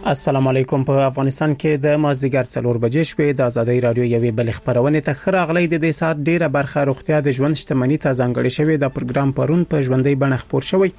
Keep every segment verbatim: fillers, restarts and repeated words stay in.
السلام علیکم. په افغانستان کې د مازدیګر څلور بجې شپې د ازادي رادیو یوې بل خبرونه ته خراغلی د دې سات ډیره برخه روغتیا د ژوند شتمنۍ ته ځانګړې شوې. د پروګرام پرون په ژوندۍ بڼه خبر شوی.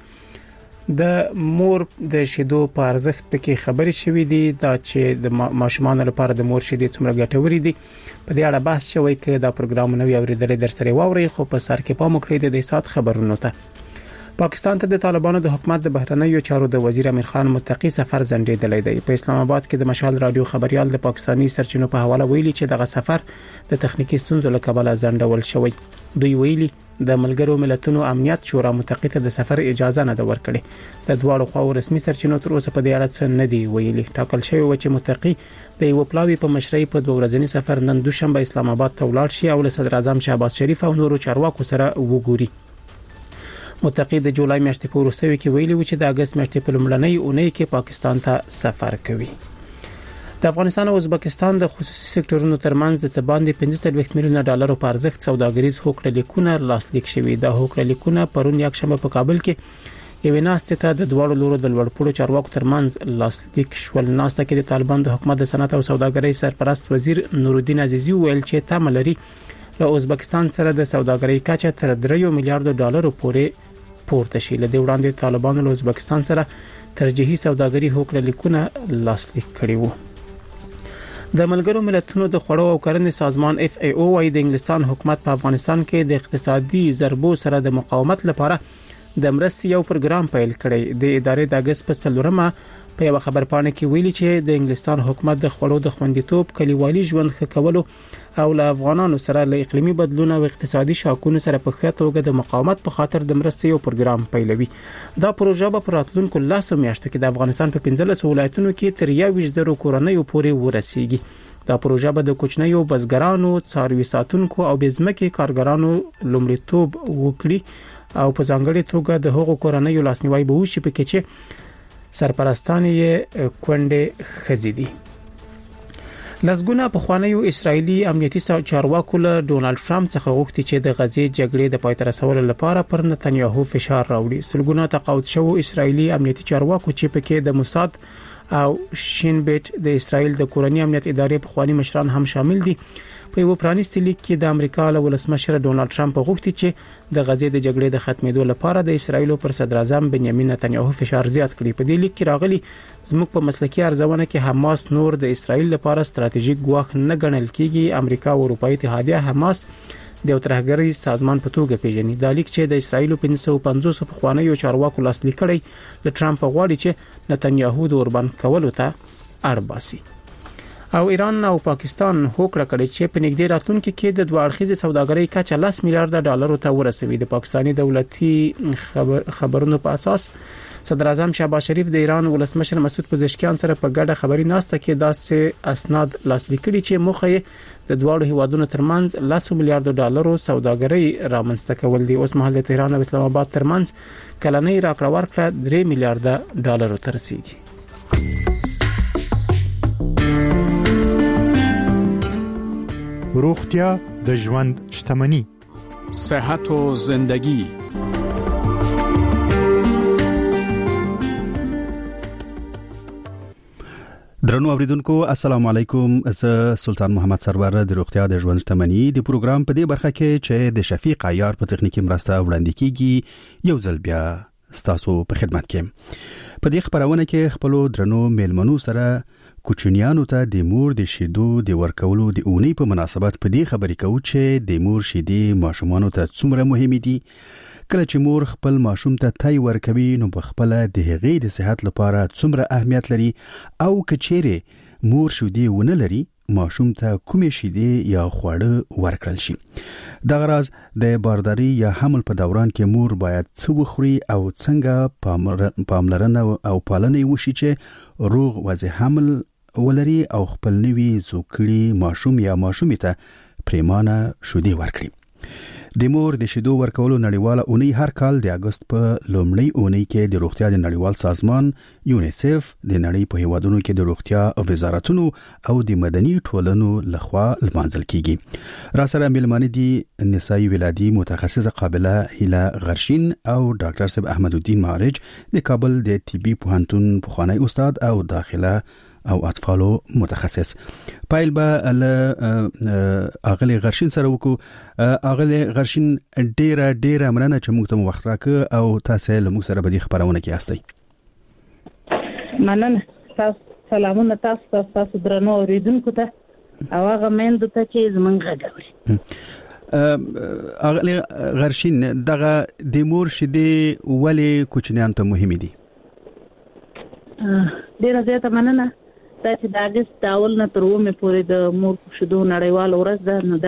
د مور د شیدو په ارزښت پکې خبرې شوې دي دا چې د ماشومان لپاره د مور شیدې څومره ګټورې دي. په دې اړه بحث شوی چې دا پروګرام نو اوریدل در سره واوري خو په سر کې پام وکړئ د دې سات خبرونو ته. پاکستان ته د طالبانو د حکومت د بهرنیو چارو د وزیر امیر خان متقی سفر ځنډېدلی دی. په اسلام آباد کې د مشال رادیو خبريال د پاکستانی سرچینو په حواله ویلي چې دغه سفر د تخنیکی ستونزو له کبله ځنډول شوی. دوی ویلي د ملګرو ملتونو امنیت شورا متقی ته د سفر اجازه نه ده ورکړې. د دواړو خواو رسمي سرچینو تر اوسه په دې اړه څه نه دی ویلي. ټاکل شوی و چې متقی د یو پلاوی په مشرۍ په دوه ورځنی سفر نن دوشنبه اسلام آباد ته ولاړ شي او له صدر اعظم شهباز شریف او نورو چارواکو سره وګوري. متقی د جولای میاشتې په وروستیو کې ویلي و چې د اگست میاشتې په لومړنۍ اونۍ کې پاکستان ته سفر کوي. د افغانستان او ازبکستان د خصوصي سکتورونو ترمنځ د څه باندې پنځه سوه میلیونه ډالر په ارزښت سوداګریز هوکړه لیکونه لاسلیک شوي. د هوکړه لیکونه پرون یکشنبه په کابل کې یوې ناستې ته د دوړو لورو د لوړپوړو چارواکو ترمنځ لاسلیک شول. ناسته کې د طالبان د حکومت د صنعت او سوداګرۍ سرپرست وزیر نورالدین عزیزی ویل چې تمه لري له ازبکستان سره د سوداګرۍ کچه تر درې میلیارډ ډالر پورې پورته شي. لدې وړاندې طالبانو له ازبکستان سره ترجیحي سوداګري هوکړه لیکونه لاسلیک کړي وو. د ملګرو ملتونو د خوړو او کرنې سازمان اف ای او وايي د انګلستان حکومت په افغانستان کې د اقتصادي ضربو سره د مقاومت لپاره د مرستې یو پروګرام پیل کړی. د ادارې د اگست په څلورمه په یو خبرپاڼه کې ویلي چې د انګلستان حکومت د خوړو د خوندیتوب کلیوالي ژوند ښه کولو او له افغانانو سره له اقلیمي بدلون او اقتصادي شاکونو سره په ښه توګه د مقاومت په خاطر د مرستې یو پروګرام پیلوي. دا پروژه به په راتلونکو لسو میاشتو کې د افغانستان په پنځلس ولایتونو کې تر یو ویشت زره کورنیو پورې ورسیږي. دا پروژه به د کوچنیو بزګرانو، څاروي ساتونکو او بزمکي کارګرانو لومړیتوب وکړي او په ځانګړي توګه د هغو کورنیو لاسنیوي به وشي په کې چې سرپرستان یې کونډې ښځې دي. لسګونه پخوانیو اسرایلی امنیتي چارواکو له ډونالد ټرمپ څخه غوښتي چې د غزې جګړې د پای ته رسولو لپاره پر نتنیاهو فشار راوړي. سلګونه تقاعد شوو اسرایلی امنیتي چارواکو چې پکې د موساد او شین بیت د اسرایل د کورنۍ امنیت ادارې پخوانی مشران هم شامل دي. په یو پرانیستي لیک کې د امریکا له ولسمشر ډونالد ټرمپ غوښتي چې د غزې د جګړې د ختمېدو لپاره د اسرایل پر صدر اعظم بنیامین نتنیاهو فشار زیات کړي. په دې لیک کې راغلي زموږ په مسلکي ارزونه کې حماس نور د اسرایل لپاره ستراتیژیک ګواښ نه ګڼل کیږي. امریکا او اروپאי اتحادیه حماس د یو ترهګری سازمان په توګه پیژني. دا لیک چې د اسرایل پنځه سوه پنځوس پخوانیو چارواکو لاسلیک کړي له ټرمپ غواړي چې نتنیاهو د اوربان کولو ته اړباسي. او ایران او پاکستان هوکړه کړې چې په نږدې راتلونکي کې د دوه اړخیزې سوداګرۍ کچه لس میلیارډ ډالر ته ورسوي. د پاکستاني دولتي خبر خبرونو په اساس صدر اعظم شهباز شریف د ایران ولسمشر مسعود پزشکیان سره په ګډه خبري ناسته کې داسې اسناد لاسلیک کړي چې موخه د دوه هیوادونو ترمنځ لس میلیارډ ډالر سوداګرۍ رامنځته کول دي. اوس مهال د تهران او اسلام آباد ترمنځ کلنۍ راکړه ورکړه درې میلیارډ ډالر ته رسیدي. روغتیا د ژوند شتمنی. صحت و زندگی. درنو اوریدونکو السلام علیکم. زه سلطان محمد سرور د روغتیا د ژوند شتمنی د پروګرام په دې برخه کې چې د شفیق عیار په تخنیکی مرسته وړاندې کیږي یو ځل بیا ستاسو په خدمت کې. په دې خبرونه کې خپل درنو میلمنو سره کوچنیانو ته د مور د شیدو د ورکولو د اونۍ په مناسبت په دې خبرې کوو چې د مور شیدې ماشومانو ته څومره مهمه دي. کله چې مور خپل ماشوم ته تای ورکوي نو په خپل د هغې د صحت لپاره څومره اهمیت لري او کچېره مور شیدې ونه لري ماشوم ته کومې شیدې یا خواړه ورکړل شي. د غراض د بارداري یا حمل په دوران کې مور باید څه وخوري او څنګه پاملرنه او پالنه وشي چې روغ وضع حمل ولري او خپل نوي زوکړي ماشوم یا ماشومې ته پریمانه شیدې ورکړي. د مور د شیدو ورکولو نړیواله اونۍ هر کال د اگست په لومړۍ اونۍ کې د روغتیا د نړیوال سازمان یونیسف د نړۍ په هیوادونو کې د روغتیا وزارتونو او د مدني ټولنو لخوا لمانځل کیږي. را سره ملمانه دي نسایي ولادي متخصصه قابله هیله غرشین او ډاکټر صاحب احمد الدین معرج د کابل د طبي پوهنتون پخوانی استاد او داخله او اطفالو متخصص. پایل به له اغلی غرشین سره وکړو. اغلی غرشین ډیره ډیره مننه چې موږ ته وخت راکړ او تاسو له موږ سره به د خبرونه کې یاستئ. مننه. تاسو سلامونه تاسو تاسو درنو اوریدونکو ته او هغه مېند ته چې زمونږ غوړي. اغلی غرشین دغه د مور شیدې ولې کوچنیان ته مهمه دي؟ ډیره زیاته مننه. دا چې د اگست اول نه تر اومه پورې د مور شیدو نړیوال ورځ ده، نو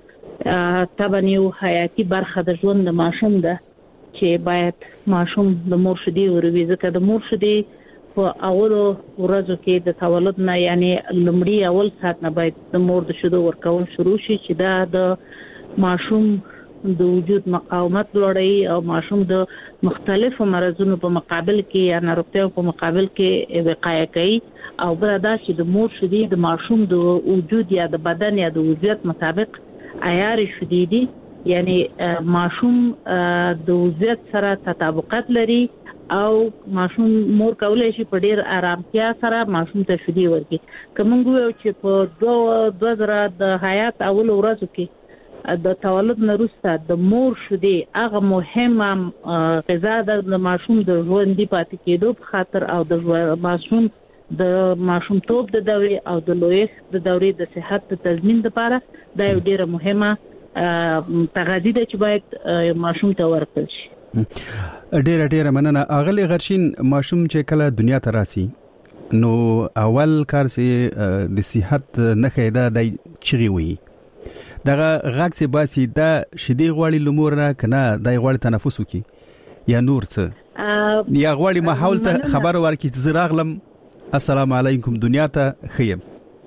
دا طبعا یو حیاتي برخه د ژوند د ماشوم ده چې باید ماشوم د مور شیدې وروي، ځکه د مور شیدې په اولو ورځو کې د تولد نه یعنی لومړی اول ساعت نه باید د مور د شیدو ورکول شروع شي چې دا د ماشوم د وجود مقاومت لوړوي او ماشوم د مختلفو مرزونو په مقابل کې یا ناروغتیو په مقابل کې وقایه کوي. او بل دا چې د مور شیدې د ماشوم د وجود یا د بدن یا د وضعیت مطابق عیار شیدې دي، یعنی ماشوم د وضعیت سره تطابقات لري او ماشوم مور کولای شي په ډیر آرامتیا سره ماشوم ته شیدې ورکړي. کوم یو چې په دوه دوه زره د حیات اول ورځو کې د تولد نه وروسته د مور شیدې هغه مهمه غذا ده د ماشوم د ژوندۍ پاتې کېدو په خاطر او د ماشوم د ماشوم توپ د دورې او د لویښت د دورې د صحت د تضمین لپاره دا یو ډیره مهمه تغذیه ده چې باید ماشوم ته ورکړل شي. ډیره ډیره مننه. اغلی غرشین ماشوم چې کله دنیا ته راسي نو اول کار چې د صحت نه خیدا د چغي وي دغه غږ چې باسي دا شیدې غواړي لمور نه کنه دای غواړي تنفس وکي یا نور څه یا غواړي ماحول ته خبر ورکړي چې زراغلم السلام علیکم دنیا ته خیم.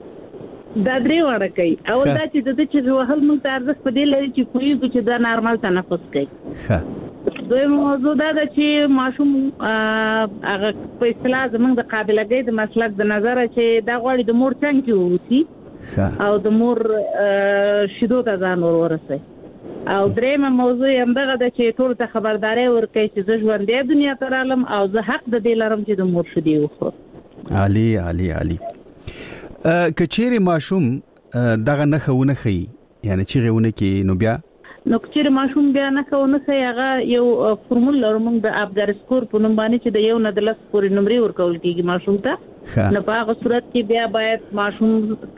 دا درې وړه کوي. اول دا چې د دې چې وهل موږ ته ارزښت په دې لري چې کوی چې دا نارمل تنفس کوي. ښه. دویم موضوع دا ده چې ماشوم هغه په اصطلاح زموږ د قابلیت د مسلک د نظر چې دا غواړي د مور څنګه کې ووسی او د مور شیدو ته ځان ورورسي. او درېمه موضوع هم دغه ده چې ټول ته خبرداري ورکړي چې زه ژوندۍ دنیا ته رالم او زه حق د دې لرم چې د مور شیدې وخورم. عالی عالی عالی. کچېره ماشوم دغه نه خونه خي یعنی چې غوونه کې نو بیا نو کچېره ماشوم بیا نه خونه خي هغه یو فورمول لرم د ابګر سکور په نوم باندې چې د یو نه د لس پورې نمرې ورکول کیږي ماشوم ته. نو په هغه صورت کې بیا باید ماشوم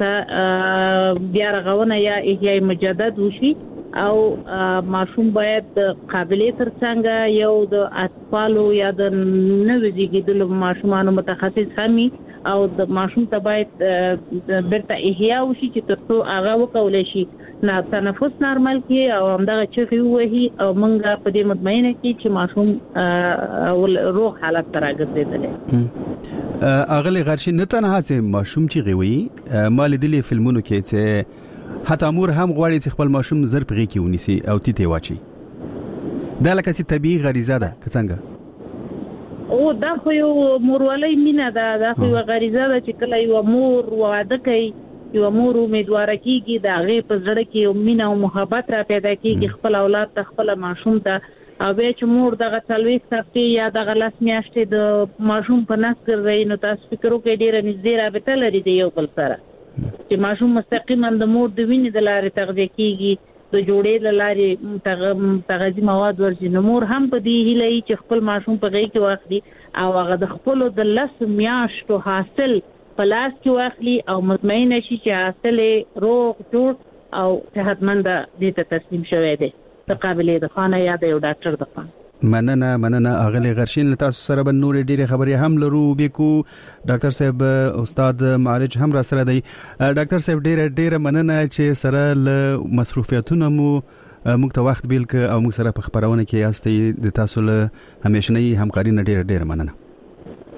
ته بیا رغونه یا احیاء مجدد وشي او ماشوم باید قابلیت ترڅنګ یو د اطفالو یا د نوې زیږیدلو ماشومانو متخصص همي او د ماشوم ته باید برته احیاء وشي چې ترڅو هغه وکولای شي نه تنفس نارمل کی او همدغه چغې وهي او موږ په دې مطمئنه کی چې ماشوم روغ حالت ته راګرځیدل. اغلی غرشین نه تنها چې ماشوم چغې وي مال دلی فلمونو کې چې حتی امور هم غواړي چې خپل ماشوم زر پغې کې ونیسي او تیته واچي. دا لکه چې طبيعي غریزه ده که څنګه؟ او دا خو یو مورولۍ مینه ده، دا خو یو غریزه ده چې کله یو مور واده کوي یو مور امیدواره کیږي دا غي په زړه کې یو مینه او محبت را پیدا کیږي خپل اولاد ته خپل ماشوم ته. او به چې مور دغه څلويخ هفته یا دغه لاس میاشتې د ماشوم په نس ګرځي نو تاسو فکر وکړئ ډیره نږدې رابطه لري د یو بل سره چې ماشوم مستقیما د مور د وینې د لارې تغذیه کیږي د جوړې د لارې تغذیه مواد ورځي. نو مور هم په دې هیله چې خپل ماشوم په غي کې واخلي او هغه د خپل د لس میاشتو حاصل په لاس کې واخلي او مطمئن شي چې حاصل روغ جوړ او صحتمند دي ته تسلیم شوی دی د قابلیت د خانه یا د یو ډاکټر د خانه. مننه مننه اغلی غرشین له تاسو سره به نور ډیره خبرې هم لرو بیکو. ډاکټر صاحب استاد معرج هم را سره دی. ډاکټر صاحب ډیره ډیره مننه چې سره له مصروفیتونو مو موږ ته وخت بیل ک او موږ سره په خبرونه کې یاستئ. د تاسو له همیشنی همکاري نه ډیره ډیره مننه.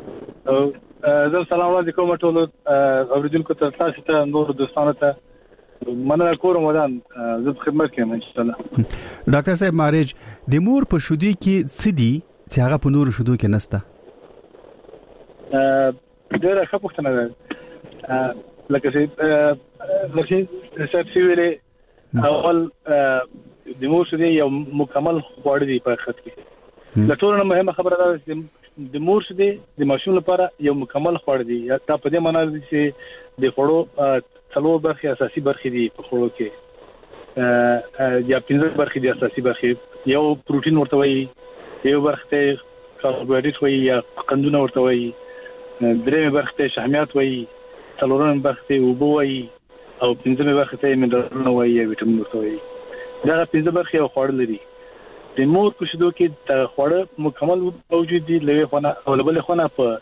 زه سلام علیکم ټول اوریدونکو ته، تاسو ته نور دوستانو ته مننه کوم ودان زه خدمت کوم ان شاء الله. ډاکټر صاحب مارج د مور په شودي کې سدي چې هغه په نور شودو کې نسته؟ ا ډیره ښه پوښتنه ده. لکه چې لکه چې ویلې اول د مور شودي یو مکمل خواړه دي په حقیقت کې. د ټولو مهمه خبره ده چې د مور شودي د ماشوم لپاره یو مکمل خواړه دي. دا په دې معنی ده چې د خوړو څلور برخې اساسي برخې دي په خوړو کې. ا یا پنځه برخې دي اساسي برخې. یو پروتین ورته وایي، یو برخه ته کاربوهایډریټ وایي یا قندونه ورته وایي، درېمه برخه ته شحمیات وایي، څلورمه برخه ته اوبه وایي او پنځمه برخه ته منرالونه وایي یا ویټامین ورته وایي. دا پنځه برخې یو خوړ لري. د مور په شیدو کې د خوړ مکمل موجود دي، لوي خونه او بل خونه په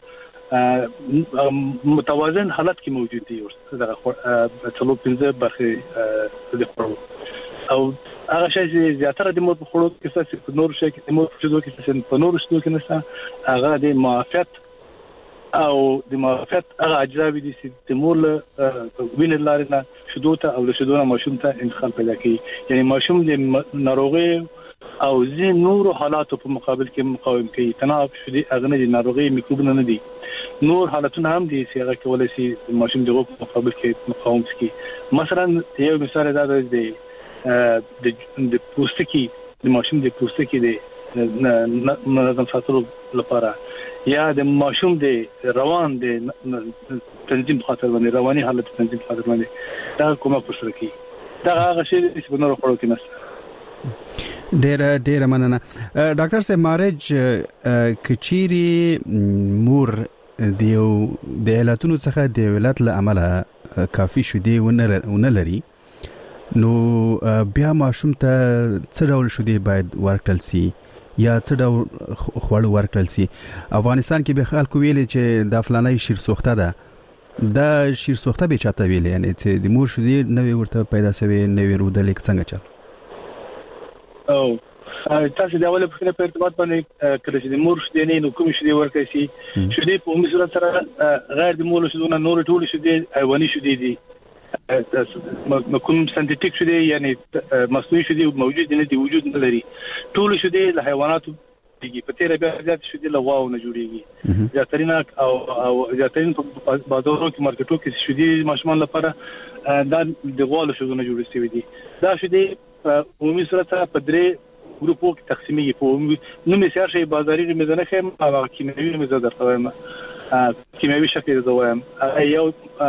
متوازن حالت کې موجود دي. دا څلور پنځه برخې د خوړو او هغه شی چې زیاتره د مور په خوړو کې څه په نور شي کې د مور په شیدو کې څه په نور شیدو کې نشته. هغه د معافیت او د معافیت هغه اجزا دي چې د مور له وینې لارې نه شیدو ته او له شیدو نه ماشوم ته انتقال پیدا کوي. یعنی ماشوم د ناروغي او ځین نورو حالاتو په مقابل کې مقاوم کوي. تناب شدي اغنه دي ناروغي میکروبونه نه دي، نور حالتونه هم دي چې هغه کولای شي ماشوم دغه په مقابل کې مقاوم کوي. مثلا یو مثال دا دی د د پوستکي د ماشوم د پوستکي د منظم ساتلو لپاره یا د ماشوم د روان د تنظیم خاطر باندې رواني حالت تنظیم خاطر باندې دا کومه پوښتنه کوي. دا هغه شی چې په نورو خوړو کې نشته. ډېر ډېر مننه. ډاکټر صاحب مارج کچيري مور دیو د علتونو څخه د ولادت له امله کافي شودي ونه لري، نو بیا ماشوم ته څه ډول شودي باید ورکړل سي یا څه ډول خواړه ورکړل سي؟ افغانستان کې به خلکو ویلي چې د فلانه شیر سوخته ده، دا شیر سوخته به چاته ویلي، یعنی چې د مور شودي نوې ورته پیدا شوی نوې رودل څنګه چل او تاسو دا ولې په ارتباط باندې کله چې د مور شودي نه نو کوم شودي ورکړي سي؟ شودي په عمومي صورت سره غیر د مور شودونه نور ټول شودي حیواني شودي دي، کوم سنتیټیک شودي یعنی مصنوعي شودي موجود نه دي، وجود نه لري. ټول شودي له حیواناتو دي. په تیر بیا زیات شودي له واو نه جوړيږي. زیاترین او او زیاترین په بازارونو کې مارکیټو کې شودي ماشومان لپاره دا د غوالو شودونه جوړ شوي دي. دا شودي په عمومي صورت سره په درې ګروپو کې تقسیمي په نو مثال شي بازاري میزانه خیم او کیمیاوي میزانه درته وایم. کیمیاوي شکل زه وایم یو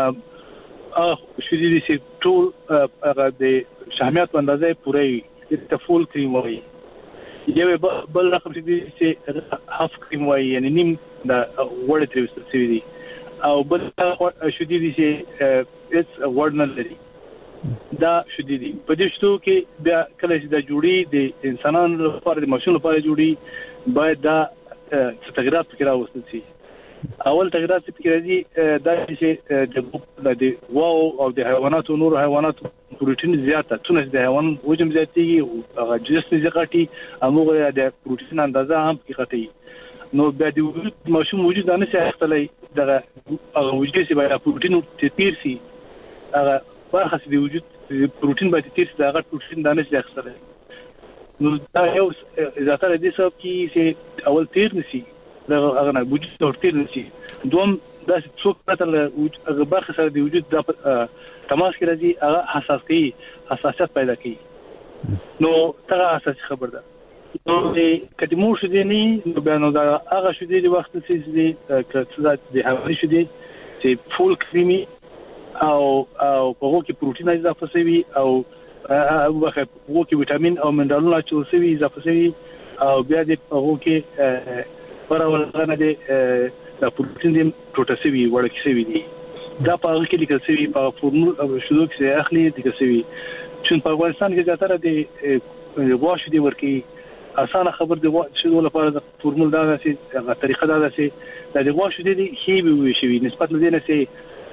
اه شودي دي چې ټول هغه د شحمیات په اندازې پوره د فول کریم وایي. یو بل رقم چې هاف کریم وایي، یعنی نیم د وړ تر وسته دي. او بل شودي دي چې اس وړ نه لري. دا شودي دي په دې شتو کې بیا کله چې د جوړي د انسانانو لپاره د ماشوم لپاره جوړي باید دا تغیرات فکر راوستل شي. اول تغیرات فکر راځي دا چې د واو او د حیواناتو نور حیواناتو پروتین زیاته تونه د حیوان وجم زیاتېږي او جسم زیاتېږي، هغه د پروتین اندازه هم کې غټي. نو بیا د وجود ماشوم وجود نه سي اختلای دغه هغه وجود چې باید پروتین تیر سي، هغه برخه د وجود پروتین باید تیر سي، دغه پروتین دانه سي اختلای. نو دا یو زیاتره دي سبب کې چې اول تیر نشي دغه هغه نه وجود تورتیر نشي. دوم دا څوک پته له هغه برخه سره د وجود د تماس کې راځي، هغه حساس کوي، حساسیت پیدا کوي. نو دا اساسي خبر ده. نو د کډمو شودي نه نو بیان دا هغه شودي د وخت چې د د حیواني شودي چې فول کریمي او او په هغه کې پروتین اضافه شوی او هغه کې ویټامین او منرالونه چې شوی اضافه شوی او بیا د هغه کې پرولغه دي د پروتین د پروتاسیوي ورکه شوی دي. دا په هغه کې لیکل شوی په فورمول او شودو کې اخلي لیکل شوی چې په افغانستان کې زیاتره د واش دي ورکی اسانه خبر دی شودو لپاره د فورمول دا چې هغه طریقه دا چې د واش دي هي به شوی نسبت لدينا سي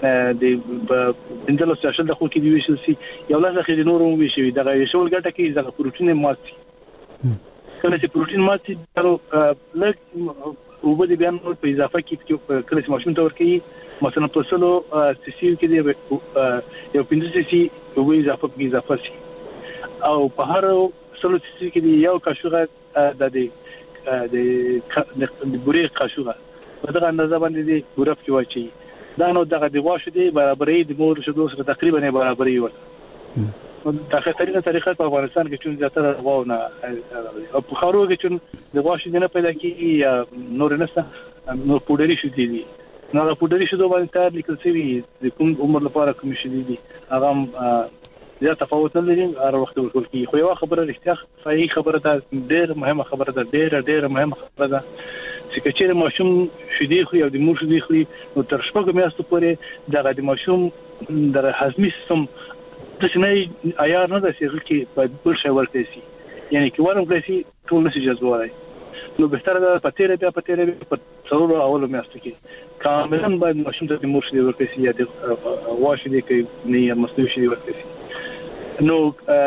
د انځلو سیاسل د خو کې دی ویشل سي یو لاسه کې نورو وی شوی دا شول ګټه کې د پروتین ماتي کله چې پروتین ماتي درو لږ او به بیان په اضافه کې کله چې ماشوم ته ورکړي مثلا په سلو سي کې دی یو پنځه سي او اضافه په اضافه سي او په هر سلو سي کې دی یو قاشوغه د دې د بورې قاشوغه په دغه اندازه باندې دی ګورف کې واچي دا نو دغه دی واشه دی برابرې د مور شدو سره تقریبا برابرې ورته نو دغه طریقه طریقه په افغانستان کې چې زیاتره غواونه او په خارو کې چې د واشه دی نه پیدا کیږي نور نسته نو پودري شو دي نو هغه پودري شدو باندې تار لیکل شوی د کوم عمر لپاره کوم شي دي هغه زیات تفاوت نه لري هر وخت ورکول کی خو یو خبره رښتیا صحیح خبره ده ډېر مهمه خبره ده ډېر ډېر مهمه خبره ده چې کچېره ماشوم شدي خو یو د مور شدي خو نو تر شپږ میاشتو پورې دغه د ماشوم د هضمي سیستم د څنګه عیار نه ده چې کې په بل شی ورته شي یعنی کې ورم کړی شي ټول نشي جذبوي نو بهتره ده پتیره بیا پتیره په څلورو اولو میاشتو کې کاملا باید ماشوم ته د مور شدي ورته شي یا د واشه دي کې نه مصنوعي شدي ورته شي نو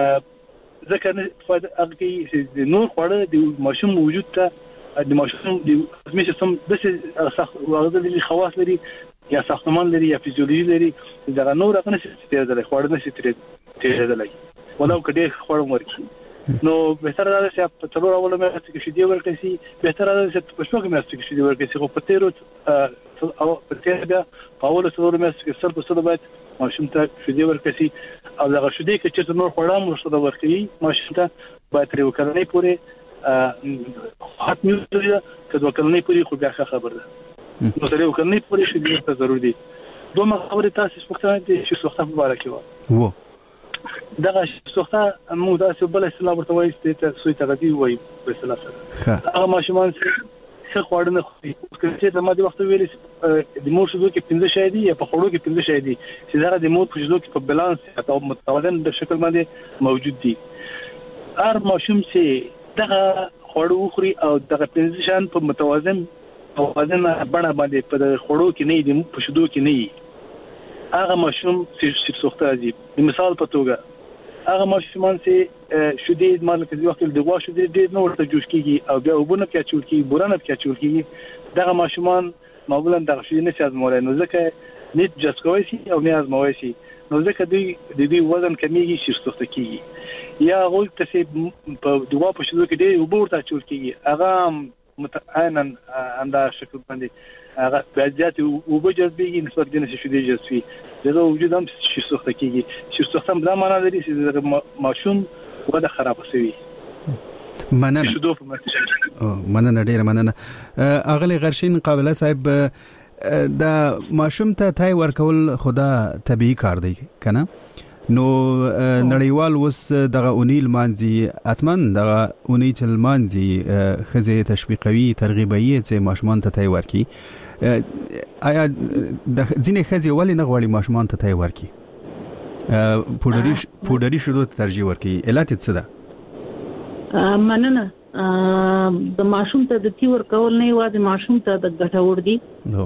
ځکه فائدہ هغه کې د نور خوړه د ماشوم وجود ته د ماشوم د هضمي سیستم د څه هغه د خواص لري یا ساختمان لري یا فزیولوژي لري دا نور هغه نشي تیرېدل خوړه نشي تیرېدل ولو کډې خوړم ورکی نو بهتره ده چې په څلور اول میاشتو کې شدي ورکړي شي بهتره ده چې په شپږ میاشتو کې شدي ورکړي شي خو په تیرو او په تیر بیا په اول څلور میاشتو کې سر په سر باید ماشوم ته شدي ورکړي شي او دغه شدي کې چې نور خوړم ورسره ورکړي ماشوم ته باید تر وکړنې پورې حت نیوز دی کله وکړنې پورې خو بیا خبر ده نو تر وکړنې پورې شدي ته ضروري دي دوه خبرې تاسو څه دي چې څه مبارک وو دغه څوخته موږ داسې بل اصطلاح ورته وایي چې سوی تغذیه وایي په اصطلاح سره هغه ماشومان څه خوړنه خوري چې د ماده وخت ویلې د مور شدو کې پنځه شای دي یا په خوړو کې پنځه شای دي چې دا د مور په شدو کې په بالانس او متوازن د شکل باندې موجود دي هر ماشوم چې دغه خوړو خوري او دغه پنځه شان په متوازن او وزن بڼه باندې په خوړو کې نه دي په شدو کې نه هغه ماشوم چې څوخته دي مثال په توګه هغه ماشومان چې شدید مال کې وخت د غوا شدید ډېر نور ته جوش کیږي او بیا وبونه کې چول کیږي بورانه کې چول کیږي دغه ماشومان معمولا دغه شي نه چې مولای نو ځکه نیت جسکوي شي او نه ازموي شي نو ځکه دوی د دې وزن کمیږي چې څوخته کیږي یا غول ته په دغه په شدو کې ډېر وبور ته چول کیږي هغه متعانا انده شکل باندې هغه بجات او بجذبي نسبت دي نشي شدي جذبي دغه وجود هم شي سوخته کیږي چې سوخته هم دا معنا لري چې ماشوم وده خراب شوی مننه مننه ډیر مننه اغلی غرشین قابله صاحب دا ماشوم ته تای ورکول خدا طبيعي کار دی کنه نو نړیوال وس دغه اونیل مانځي اتمن دغه اونیل مانځي خزه تشویقوي ترغیبوي چې ماشومان ته تای ورکی آیا د ځینې خزه ولی نه غواړي ماشومان ته تای ورکی پودری پودری شروع ترجیح ورکی علت څه ده مننه د ماشوم ته د تی ورکول نه یوازې ماشوم ته د ګټور دي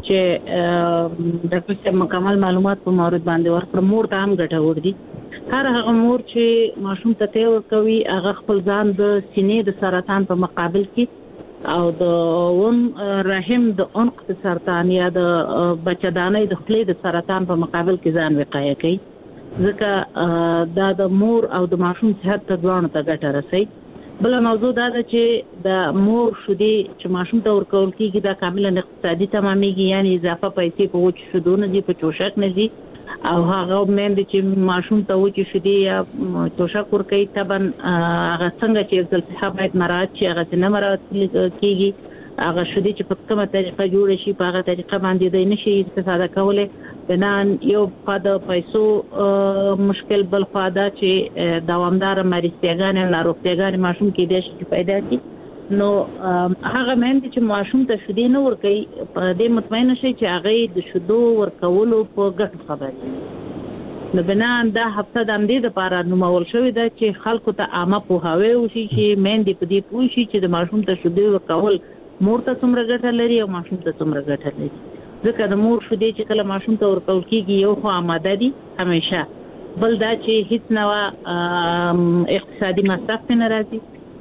چې د څه مکمل معلومات په مورد باندې ورکړه مور ته هم ګټور دي هر هغه مور چې ماشوم ته تی ورکوي هغه خپل ځان د سینې د سرطان په مقابل کې او د ون رحم د عنق د سرطان یا د بچدانۍ د خپلې د سرطان په مقابل کې ځان وقایه کوي ځکه دا د مور او د ماشوم صحت ته ځوان ته ګټه رسي بل موضوع دا ده چې د مور شودي چې ماشوم ته ورکول کیږي دا کاملا اقتصادي تمامېږي یعنی اضافه پیسې په وچ شودو نه دي په چوشک نه دي او هغه مند چې ماشوم ته وچ شودي یا چوشک ورکوي طبعا هغه څنګه چې د صحه باید مراعات شي هغه نه مراعات کیږي هغه شودي چې په کومه طریقه جوړ شي په هغه طریقه باندې د نشي استفاده کولای بنان یو فاده پیسو مشکل بل فاده چې دوامدار مریضیګان او ناروغیګان ماشوم کې د شي پیدا کی نو هغه مند چې ماشوم ته شودي نه ورکوي په دې مطمئن شي چې هغه د شودو ورکولو په ګټه خبري نو بنان دا هفته د امدې لپاره نومول شوې ده چې خلکو ته عامه پوهاوی وشي چې مند په دې پوه شي چې د ماشوم ته شودي ورکول مور ته څومره ګټه لري او ماشوم ته څومره ګټه لري ځکه د مور شودي چې کله ماشوم ته ورکول کیږي یو خو آماده دي همیشه بل دا چې هیڅ نوع اقتصادي مصرف نه راځي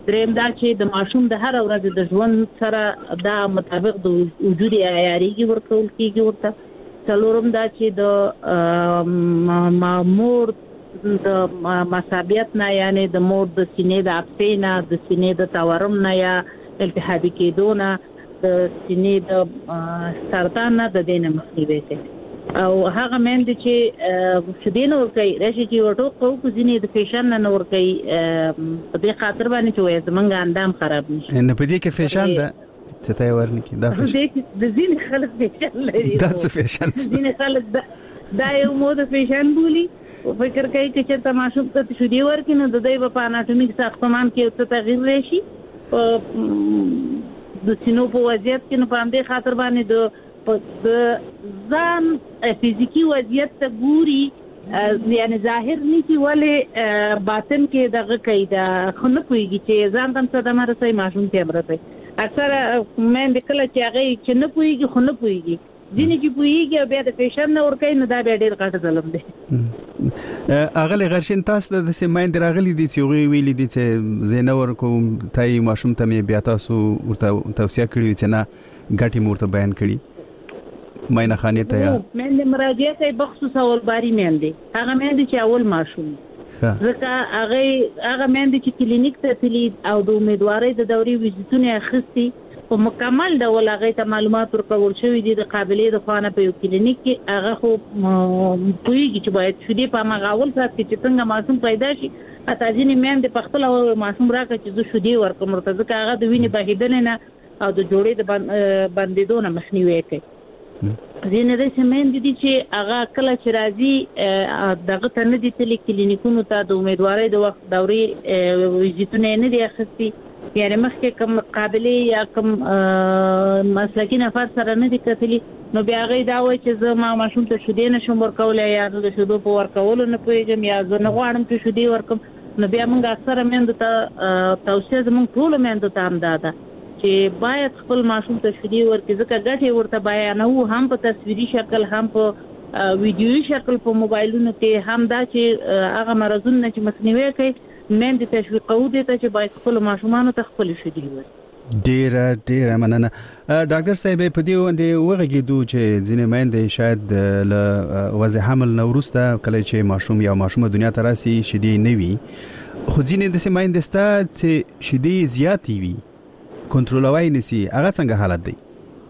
دریم دا چې د ماشوم د هر ورځ د ژوند سره دا مطابق د وجود عیاریږي ورکول کیږي ورته. څلورم دا چې د مامور د مصابیت نه یعنی د مور د سینې د اپسې نه د سینې د تورم نه یا التهابي کېدو نه د سینې د سرطان نه د دینه مخنیوي کوي. او هغه مند چې شدین ور کوي راشي چې وټو کو کو ځینې د فیشن نه ور کوي په دې خاطر باندې چې وایي زمونږ اندام خراب نشي. نه په دې کې فیشن ده چې ته ورنکې دا فیشن د ځینې خلک فیشن لري. دا څه فیشن ځینې خلک دا یو مود فیشن بولی او فکر کوي چې ته ماشوم ته شدي ورکې نه د دې په اناتومیک ساختمان کې څه تغییر راشي د سینو په وضعیت کې نه باندې خاطر باندې د د ځان فزیکی وضعیت ته ګوري یعنی ظاهر نشي ولې باطن کې دغه کوي دا خنه کوي چې ځان تم څه د مرسي ماشوم ته مرسي اکثر مې د کله چې هغه چې نه کوي خنه کوي ځینې چې کوي بیا د فیشن نه ور کوي نه دا بیا ډیر غټ ظلم دی. اغلی غرشین تاسو د سیمین دراغلی دي چې ویلي دي چې زینور کوم تای ماشوم ته بیا تاسو ورته توصیه کړی چې نه غټي مورته بیان کړی ماینه خانه ته یا مې د مراجعه کوي بخصوص اول باری مې دي هغه مې دي چې اول ماشوم ځکه هغه هغه مې دي چې کلینیک ته تللی او د امیدوارۍ د دوري ویزیټونه اخستي په مکمل ډول هغه ته معلومات ورکول شوې دي د قابلیت د خوانه په کلینیک کې هغه خو کوي چې باید شدي په مغاول سات چې څنګه ماشوم پیدا شي اته ځینې مې د پختل او ماشوم راکړي چې زه شدي ورکوم ورته ځکه هغه د وینې بهیدل نه او د جوړې د بندیدو نه مخنیوي کوي. زینې د سیمین دي چې هغه کله چې راځي دغه ته نه دي تللی کلینیکونو ته د امیدوارۍ د وخت دوري ویزیټونه نه دي اخستي یعنی مخکې کوم قابلیت یا کوم مسلکي نفر سره نه دي کتلي نو بیا هغه دا وایي چې زه ما ماشوم ته شیدې نشم ورکولی یا زه د شیدو په ورکولو نه پوهېږم یا زه نه غواړم چې شیدې ورکړم نو بیا موږ اکثره میندو ته توصیه زموږ ټولو میندو ته همدا ده چې باید خپل ماشوم ته شیدې ورکړي ځکه ګټې ورته بیانوو هم په تصویري شکل هم په ویډیویي شکل په موبایلونو کې هم دا چې هغه مرضونه چې مخنیوي کوي میندې تشویقوو دي ته چې باید خپل ماشومانو ته خپل شیدې ورکړي. ډیره ډیره مننه ډاکټر صاحب په دې باندې وغږیدو چې ځینې میندې شاید له وضع حمل نه وروسته کله چې ماشوم یا ماشومه دنیا ته راسي شیدې نه وي خو ځینې داسې میندې شته چې شیدې زیاتې وي کنټرولوي نسی هغه څنګه حالت دی؟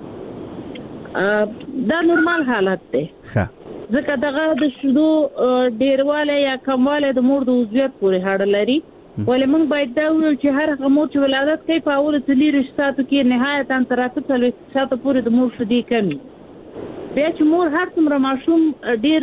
دا نورمال حالت دی ښه ځکه دغه د شیدو ډیرواله یا کمواله د مور د عضویت پورې اړه لري ولې موږ باید دا وویل چې هر هغه مور چې ولادت کوي په اول څلور ساعتو کې نهایتا تر اته څلوېښت ساعتو پورې د مور شیدې کمي بیا چې مور هر څومره ماشوم ډیر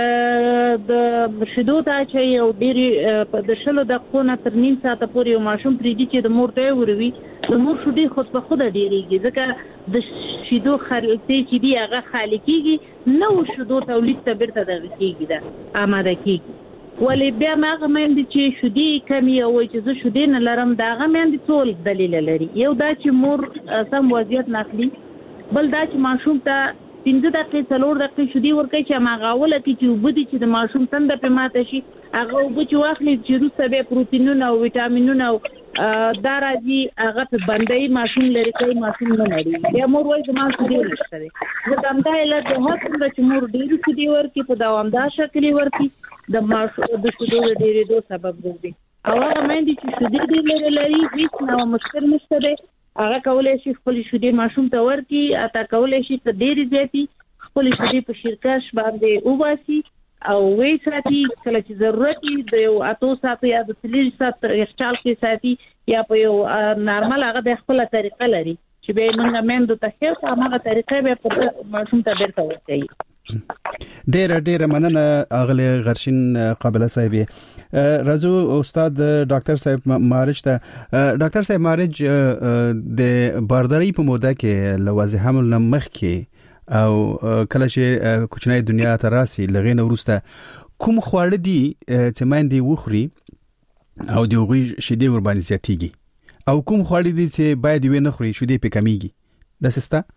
د شیدو ته اچوي او ډیر د شلو دقیقو نه تر نیم ساعته پورې یو ماشوم پرېږدي چې د مور ته وروي د مور شیدې خود په خوده ډیریږي ځکه د شیدو خلطې چې دي هغه خالي کېږي نو شیدو تولید ته بیرته دغه کېږي ده آماده کېږي ولې بیا هغه میندې چې شیدې کمې او وایي چې زه شیدې نه لرم د هغه میندې څو دلیل لري یو دا چې مور سم وضعیت نه اخلي بل دا چې ماشوم ته پنځه دقیقې څلور دقیقې شیدې ورکوي چې هماغه اوله کې چې اوبه دي چې د ماشوم تنده پرې ماته شي هغه اوبه چې واخلي چې وروسته بیا پروټینونه او ویټامینونه او دا راځي هغه په بندوي ماشوم لرې کوي ماشوم نه لري بیا مور وایي زما شیدې نشته دی ځکه همدا علت د هر څومره چې مور ډېرې شیدې ورکړي په دوامدار شکل یې ورکړي د ماشوم د شیدو د ډېرېدو سبب ګرځي او هغه میندې چې شیدې ډېر لرې لري هېڅ نوع مشکل نشته دی هغه کولی شي خپل شیدې ماشوم ته ورکړي اته کولی شي که ډېرې زیاتې خپل شیدې په شیرکش باندې وباسي او وی ساتي کله چې ضرورت وي د یو اتو ساعتو یا د څلور ساعت یخچال کې ساتي یا په یو نارمل هغه د خپل طریقه لري چې به موږ میندو ته خیر هغه طریقه به په ماشوم ته بیرته ورکړي. ډیره ډیره مننه اغلی غرشین قابله صاحب. راځو استاد ډاکټر صاحب مارج ته. ډاکټر صاحب مارج د بارداری په موده کې لوازم حمل نه مخکې او کله چې کوچنی دنیا ته راسي لغې نه وروسته کوم خواړه دي چې ماندې وخوري او د هغوی شیدې ور باندې زیاتېږي او کوم خواړه دي چې باید یې نه خوري شیدې پې کمیږي داسې شته؟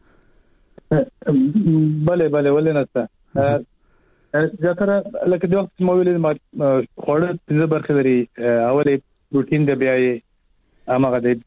بله بله ولې نه شته زیاتره لکه د وخت مو ویلې خواړه پنځه برخې لري اول پروټین دی بیا یې امغه د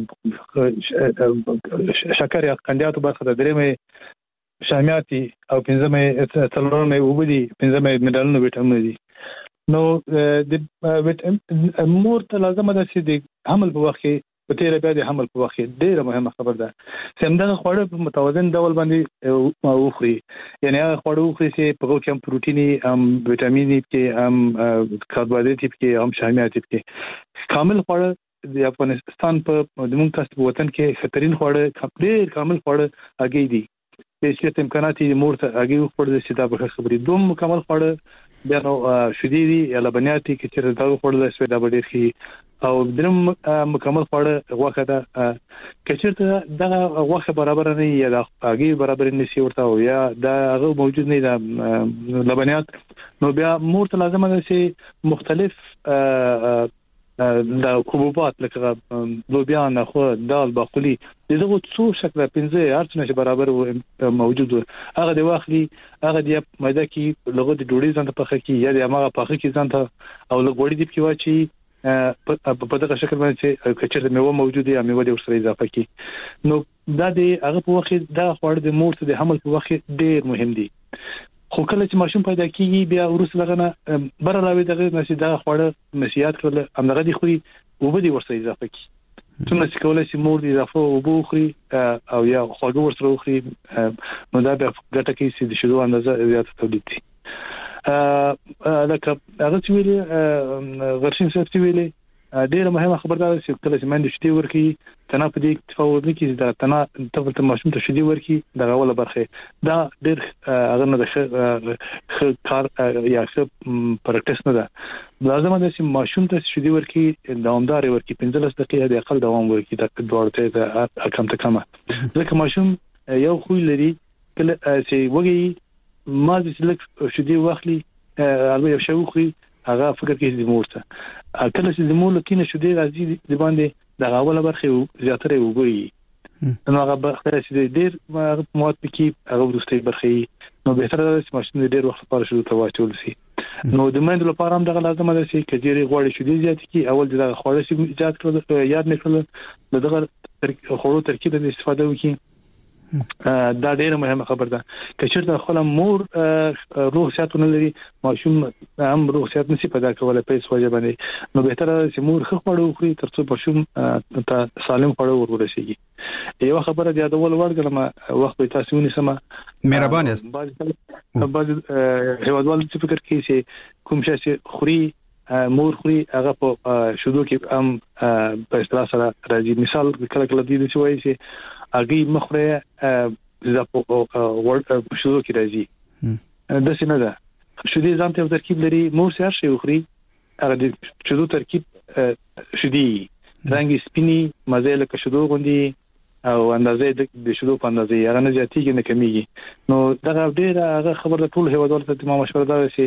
شکر یا قندیاتو برخه د درېمه شامیاتي او پنځمه څلورمه وبدي پنځمه منرالونه وټامین دي. نو د مور ته لازم ده چې د حمل په وخت کې په تیر بیا د حمل په وخت کې ډیره مهمه خبر ده چې همدغه خواړه په متوازن ډول باندې وخوري. یعنی هغه خواړه وخوري چې په هغه کې هم پروتیني هم وټامیني کې هم کاربوهایډریټ کې هم شامیات کې کامل خواړه د افغانستان په دموږ تاسو په وطن کې خطرین خواړه ډیر کامل خواړه اگې دي چې امکانات یې مور ته اگې وخوري چې دا به خبرې دوم مکمل خواړه بیا نو شدي دي یا لبنیات کې چې دا خواړه سوي دا ډیر خي او درم مکمل خواړه غوښه ده کچېرته دا غوښه برابر نه یا د اگې برابر نه سی ورته یا دا هغه موجود نه ده لبنیات نو بیا مور ته لازم ده چې مختلف د حبوبات لکه لوبیا نخو دال باقلي دغه څو شکل پنځه ارڅنه برابر موجود هغه د واخلي هغه د مېده کې لغه د ډوډۍ ځان ته پخې کې یا د هغه پخې کې ځان ته او لغوړي دی کې واچي په دغه شکل باندې چې کچره میوه موجوده یا میوه د ورسره اضافه کی نو دا د هغه په وخت دا خواړه د مور ته د حمل په وخت ډیر مهم دي. خو کله چې ماشوم پیدا کیږي بیا ورسره غنه بر راوي دغه نشي دا خواړه نشيات کړل امغه دي خوري او به دي ورسره اضافه کی څومره چې کولای شي مور دي اضافه او به خوري او یا خواږه ورسره خوري نو دا به ګټه کوي چې د شیدو اندازه زیات تولید شي. لکه هغه چې ویلي غرشین صاحب چې ویلي ډیره مهمه خبردار چې کله چې مند شتي ورکی تنه په دې تفاوض نه کیږي دا تنه تفاوض ماشوم ته شتي ورکی دا اوله برخه دا ډیر هغه نه د کار یا څه پریکټیس نه ده لازم ده چې ماشوم ته شتي ورکی دوامدار ورکی پنځلس دقیقې د اقل دوام ورکی دا دوړته دا کم ته کمه ځکه ماشوم یو خو لري کله چې وږي ما چې لک شتي واخلي البته یو شی خو هغه فکر کوي د مور ته کله چې د مور لکینه شو دی راځي د باندې د غاوله برخه زیاتره وګوري نو هغه برخه چې ډیر مواد پکې هغه ورسته برخه نو به تر چې ماشوم ډیر وخت لپاره شو ته واچول شي نو د مند لپاره هم دغه لازم ده چې کجيري غوړي شو دی زیات کی اول دغه خوړل شي ایجاد کړل یاد نه کړل دغه خوړو ترکیب د استفاده وکړي دا ډیره مهمه خبر ده که چېرته خپل مور روغ صحتونه لري ماشوم هم روغ صحت نشي پیدا کولای په څه وجه باندې نو به تر چې مور خو خړو خوري ترڅو ماشوم ته سالم خړو ورورسيږي. یو خبره د یادول ورګلم وخت به تاسو ونیسم مهربان یاست بعض بعض هیوادوال چې فکر کوي چې کوم شي خوري مور خوري هغه په شودو کې هم په اصطلاح سره راځي مثال کله کله دې چې وایي چې اګي مخره زاپو ورډ شودو کې راځي د سینه ده شودي ځان ته ترکیب لري مور سره شي خوري هغه د شودو ترکیب شودي رنګ سپینی مزه لکه شودو غوندي او اندازې د شودو په اندازې هغه نه زیاتېږي نه کمیږي نو دا ډېر هغه خبره ټول هیوادوالو ته ما مشوره ده چې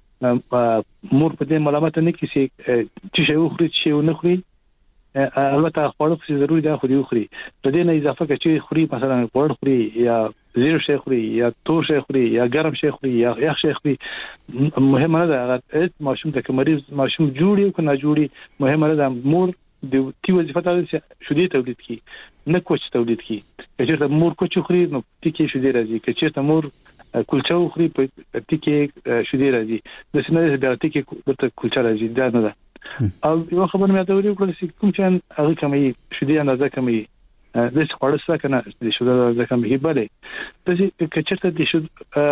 مور په دې ملامت نه کیسي چې شی خوري چې نه خوري البته خواړه څه ضروري ده خو دې خوري په دې نه اضافه کړي خوري مثلا خواړه خوري یا زیرو شي خوري یا تور شي خوري یا ګرم شي خوري یا یخ شي خوري مهم نه ده هغه ماشوم ته مریض ماشوم جوړي او نه جوړي مهم نه ده مور د تی وظیفه ده چې شودي تولید کی نه کوچ تولید کی چې مور کوچ خوري نو تکي شودي راځي چې مور کلچه خوري په تکي شودي راځي د سینې د تکي ورته کلچه راځي دا نه ده او یو خبر مې ته ویل چې کوم چې هغه کمي شودي اندازه کمي د خواړه څخه کنه د شودي اندازه کمي بله د کچرته د شود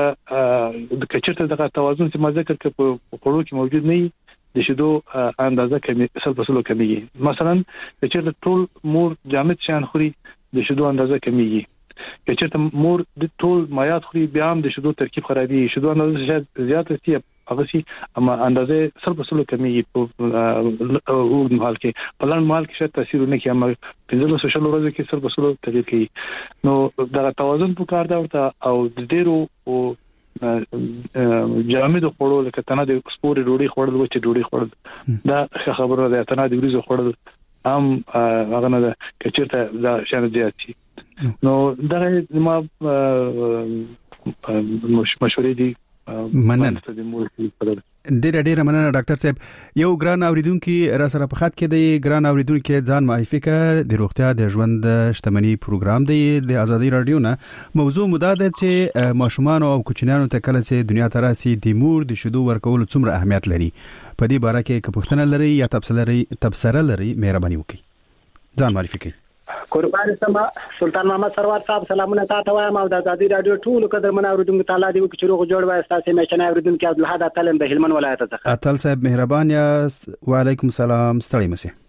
د کچرته د توازن چې ما ذکر کړ په خورو کې موجود نه د شودو اندازه کمي سل په سلو کمیږي مثلا کچرته ټول مور جامد شان خوري د شودو اندازه کمیږي کچرته مور د ټول مایات خوري بیا هم د شودو ترکیب خرابي شودو اندازه زیات شي هغه سي اما اندازه سل په سلو کمیږي په وګړو مال کې په لړ مال کې شته تاثیر نه کوي اما پنځه سوشل ورځ کې سل په سلو تغیر کوي نو دا توازن په کار دا ورته او د ډیرو او جامد خوړو لکه تنه د سپوري ډوډۍ خوړل و چې ډوډۍ خوړل دا خبره ده تنه د وریځو خوړل هم هغه نه ده کچېرته دا شان زیات شي نو دا ما مشورې دي مننه ډېر ډېر مننه ډاکټر صاحب. یو ګران اوریدونکو را سره په خط کې دی. ګران اوریدونکو ځان معرفي کړه. د روغتیا د ژوند شتمنۍ پروګرام دی د آزادۍ رادیو نه. موضوع مو دا ده چې ماشومان او کوچنیانو ته کله چې دنیا ته راسي د مور د شیدو ورکول څومره اهمیت لري. په دې باره کې که پوښتنه لري یا تبصره لري تبصره لري مهرباني وکړئ. ځان معرفي کړئ. قربان سما سلطان محمد سروار صاحب سلامونه تاسو وایم او د آزادۍ رادیو ټول قدرمن اوریدونکو تعالی دې وکړي چې روغ جوړ وای. تاسو مېشنه اوریدونکو عبدالحد اتلم د هلمند ولایت څخه. اتل صاحب مهربان یاست. وعلیکم السلام. ستړي مشه.